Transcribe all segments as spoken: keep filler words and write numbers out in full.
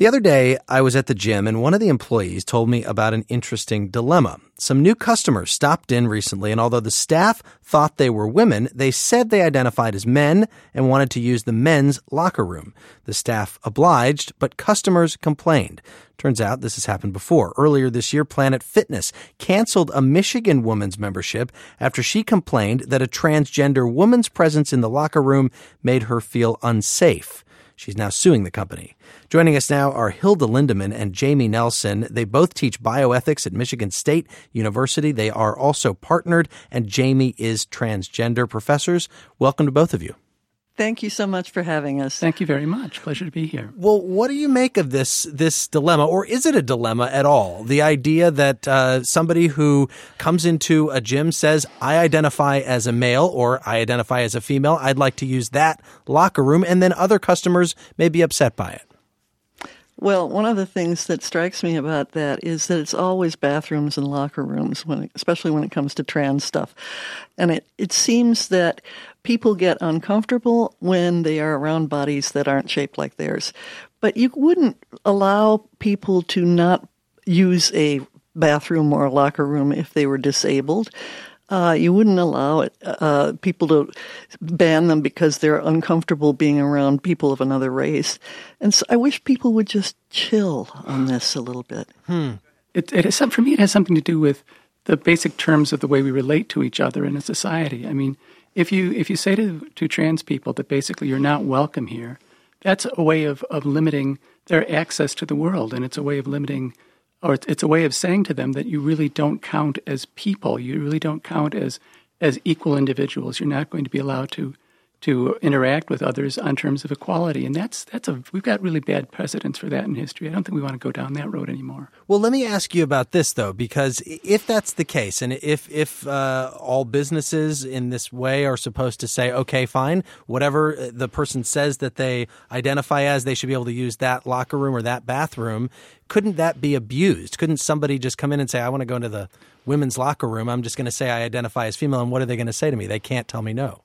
The other day, I was at the gym and one of the employees told me about an interesting dilemma. Some new customers stopped in recently, and although the staff thought they were women, they said they identified as men and wanted to use the men's locker room. The staff obliged, but customers complained. Turns out this has happened before. Earlier this year, Planet Fitness canceled a Michigan woman's membership after she complained that a transgender woman's presence in the locker room made her feel unsafe. She's now suing the company. Joining us now are Hilda Lindemann and Jamie Nelson. They both teach bioethics at Michigan State University. They are also partnered, and Jamie is transgender. Professors, welcome to both of you. Thank you so much for having us. Thank you very much. Pleasure to be here. Well, what do you make of this this dilemma, or is it a dilemma at all? The idea that uh, somebody who comes into a gym says, I identify as a male or I identify as a female, I'd like to use that locker room, and then other customers may be upset by it. Well, one of the things that strikes me about that is that it's always bathrooms and locker rooms, when, especially when it comes to trans stuff. And it, it seems that people get uncomfortable when they are around bodies that aren't shaped like theirs. But you wouldn't allow people to not use a bathroom or a locker room if they were disabled. Uh, you wouldn't allow it, uh, people to ban them because they're uncomfortable being around people of another race. And so I wish people would just chill on this a little bit. Hmm. It, it is some, for me, it has something to do with the basic terms of the way we relate to each other in a society. I mean, if you if you say to, to trans people that basically you're not welcome here, that's a way of, of limiting their access to the world, and it's a way of limiting Or it's a way of saying to them that you really don't count as people. You really don't count as as equal individuals. You're not going to be allowed to to interact with others on terms of equality. And that's that's a we've got really bad precedents for that in history. I don't think we want to go down that road anymore. Well, let me ask you about this, though, because if that's the case, and if if uh, all businesses in this way are supposed to say, okay, fine, whatever the person says that they identify as, they should be able to use that locker room or that bathroom, couldn't that be abused? Couldn't somebody just come in and say, I want to go into the women's locker room, I'm just going to say I identify as female, and what are they going to say to me? They can't tell me no.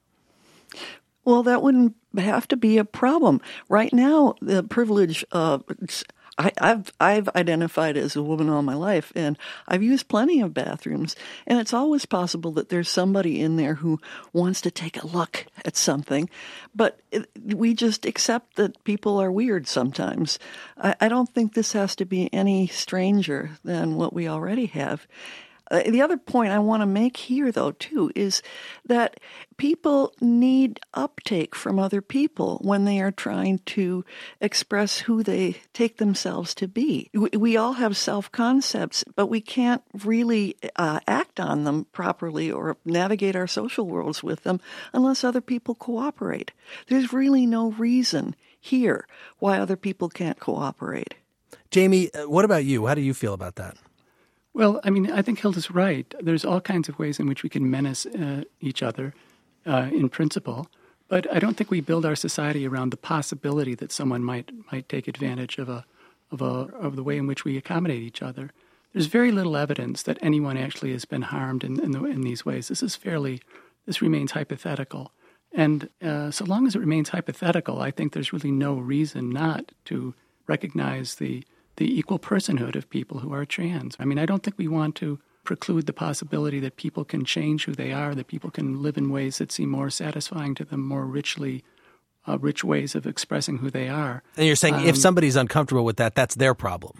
Well, that wouldn't have to be a problem. Right now, the privilege, uh, I, I've I've identified as a woman all my life, and I've used plenty of bathrooms, and it's always possible that there's somebody in there who wants to take a look at something, but it, we just accept that people are weird sometimes. I, I don't think this has to be any stranger than what we already have. Uh, the other point I want to make here, though, too, is that people need uptake from other people when they are trying to express who they take themselves to be. We, we all have self-concepts, but we can't really uh, act on them properly or navigate our social worlds with them unless other people cooperate. There's really no reason here why other people can't cooperate. Jamie, what about you? How do you feel about that? Well, I mean, I think Hilda's right. There's all kinds of ways in which we can menace uh, each other uh, in principle, but I don't think we build our society around the possibility that someone might might take advantage of a of a of the way in which we accommodate each other. There's very little evidence that anyone actually has been harmed in in, the, in these ways. This is fairly this remains hypothetical, and uh, so long as it remains hypothetical, I think there's really no reason not to recognize the the equal personhood of people who are trans. I mean, I don't think we want to preclude the possibility that people can change who they are, that people can live in ways that seem more satisfying to them, more richly, uh, rich ways of expressing who they are. And you're saying um, if somebody's uncomfortable with that, that's their problem.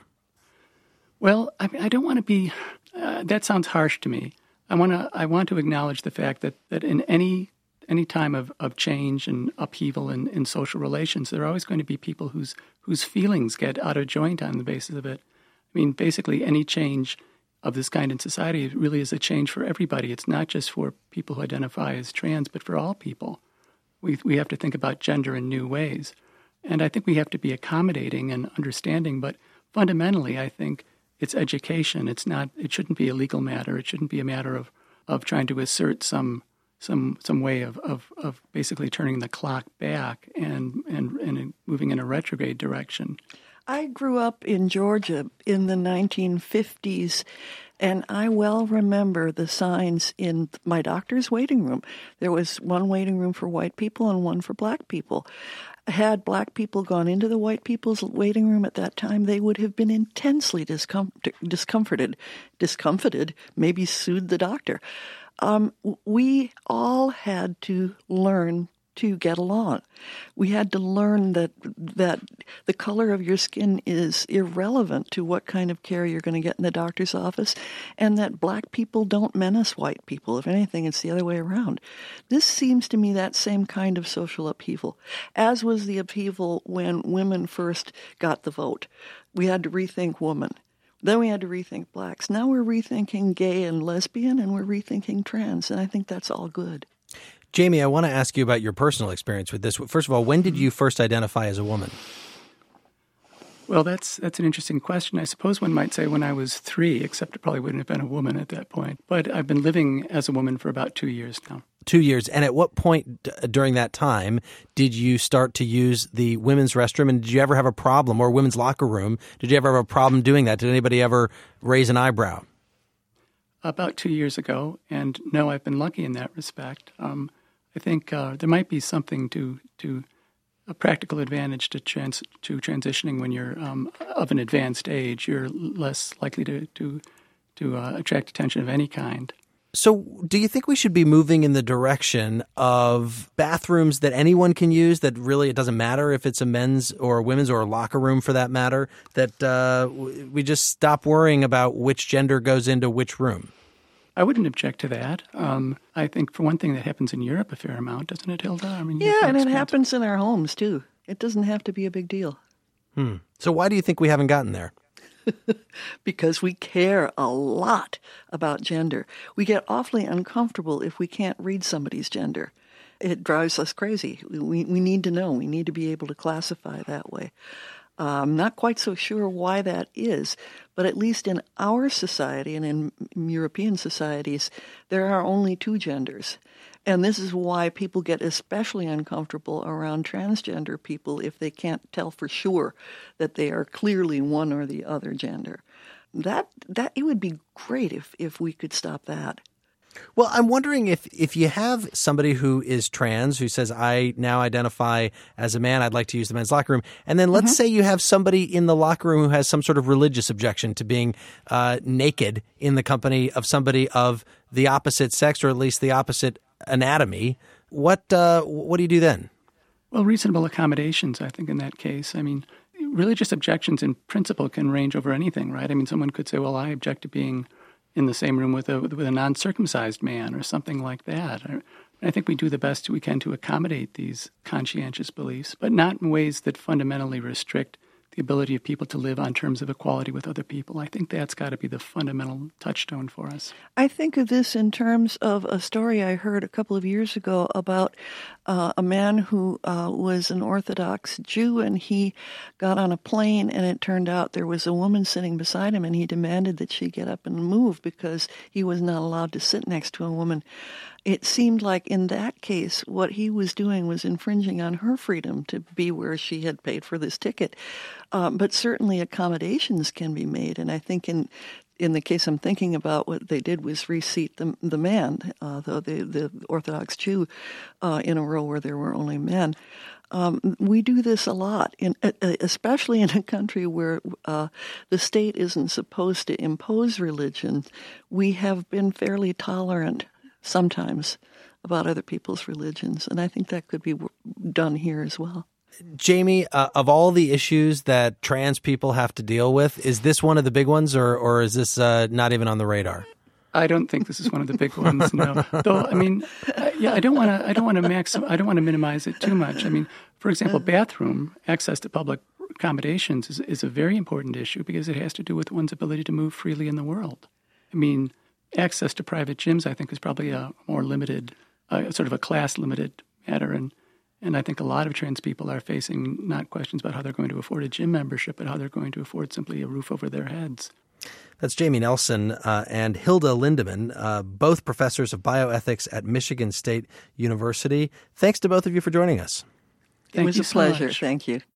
Well, I mean, I don't want to be, uh, that sounds harsh to me. I want to I want to acknowledge the fact that, that in any any time of, of change and upheaval in, in social relations, there are always going to be people whose whose feelings get out of joint on the basis of it. I mean, basically, any change of this kind in society really is a change for everybody. It's not just for people who identify as trans, but for all people. We we have to think about gender in new ways. And I think we have to be accommodating and understanding, but fundamentally, I think it's education. It's not, it shouldn't be a legal matter. It shouldn't be a matter of, of trying to assert some some some way of, of, of basically turning the clock back and, and, and moving in a retrograde direction. I grew up in Georgia in the nineteen fifties, And I well remember the signs in my doctor's waiting room. There was one waiting room for white people and one for black people. Had black people gone into the white people's waiting room at that time, they would have been intensely discom- discomforted, discomfited, maybe sued the doctor. Um, we all had to learn to get along. We had to learn that that the color of your skin is irrelevant to what kind of care you're going to get in the doctor's office, and that black people don't menace white people. If anything, it's the other way around. This seems to me that same kind of social upheaval, as was the upheaval when women first got the vote. We had to rethink woman. Then we had to rethink blacks. Now we're rethinking gay and lesbian, and we're rethinking trans, and I think that's all good. Jamie, I want to ask you about your personal experience with this. First of all, when did you first identify as a woman? Well, that's that's an interesting question. I suppose one might say when I was three, except it probably wouldn't have been a woman at that point. But I've been living as a woman for about two years now. Two years. And at what point d- during that time did you start to use the women's restroom? And did you ever have a problem, or women's locker room? Did you ever have a problem doing that? Did anybody ever raise an eyebrow? About two years ago. And no, I've been lucky in that respect. Um, I think uh, there might be something to to a practical advantage to trans to transitioning when you're um, of an advanced age. You're less likely to to to uh, attract attention of any kind. So do you think we should be moving in the direction of bathrooms that anyone can use, that really it doesn't matter if it's a men's or a women's or a locker room for that matter, that uh, we just stop worrying about which gender goes into which room? I wouldn't object to that. Um, I think, for one thing, that happens in Europe a fair amount, doesn't it, Hilda? I mean, yeah, and it happens in our homes, too. It doesn't have to be a big deal. Hmm. So why do you think we haven't gotten there? Because we care a lot about gender. We get awfully uncomfortable if we can't read somebody's gender. It drives us crazy. We, we need to know. We need to be able to classify that way. I'm not quite so sure why that is, but at least in our society and in European societies, there are only two genders. And this is why people get especially uncomfortable around transgender people if they can't tell for sure that they are clearly one or the other gender. That that it would be great if, if we could stop that. Well, I'm wondering if, if you have somebody who is trans, who says, I now identify as a man, I'd like to use the men's locker room. And then let's mm-hmm. say you have somebody in the locker room who has some sort of religious objection to being uh, naked in the company of somebody of the opposite sex, or at least the opposite anatomy. What uh, what do you do then? Well, reasonable accommodations, I think, in that case. I mean, religious objections in principle can range over anything, right? I mean, someone could say, well, I object to being in the same room with a with a non-circumcised man or something like that. I think we do the best we can to accommodate these conscientious beliefs, but not in ways that fundamentally restrict the ability of people to live on terms of equality with other people. I think that's got to be the fundamental touchstone for us. I think of this in terms of a story I heard a couple of years ago about uh, a man who uh, was an Orthodox Jew, and he got on a plane, and it turned out there was a woman sitting beside him, and he demanded that she get up and move because he was not allowed to sit next to a woman. It seemed like in that case, what he was doing was infringing on her freedom to be where she had paid for this ticket. Um, but certainly accommodations can be made. And I think in in the case I'm thinking about, what they did was reseat the, the man, uh, the, the, the Orthodox Jew, uh, in a row where there were only men. Um, we do this a lot, in, especially in a country where uh, the state isn't supposed to impose religion. We have been fairly tolerant sometimes about other people's religions, and I think that could be done here as well. Jamie, uh, of all the issues that trans people have to deal with, is this one of the big ones, or or is this uh, not even on the radar? I don't think this is one of the big ones. No, though I mean, uh, yeah, I don't want to. I don't want to max. I don't want to minimize it too much. I mean, for example, bathroom access to public accommodations is is a very important issue because it has to do with one's ability to move freely in the world. I mean, access to private gyms, I think, is probably a more limited, uh, sort of a class-limited matter, and and I think a lot of trans people are facing not questions about how they're going to afford a gym membership, but how they're going to afford simply a roof over their heads. That's Jamie Nelson uh, and Hilda Lindemann, uh, both professors of bioethics at Michigan State University. Thanks to both of you for joining us. It was a pleasure. Much. Thank you.